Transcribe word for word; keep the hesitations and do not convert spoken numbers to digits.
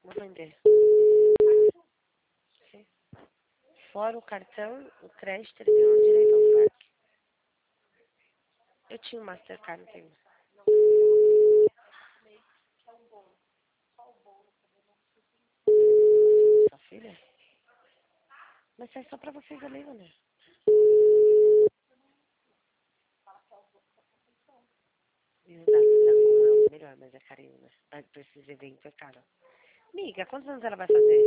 Vou vender. Sim. Fora o cartão, o crédito, ele tem um direito ao saque. Eu tinha um Mastercard, não tenho. Sua filha? Mas é só pra vocês ali, né? E o da da com é o melhor, mas é carinho, né? Mas pra esses eventos é caro. Amiga, quantos anos ela vai fazer?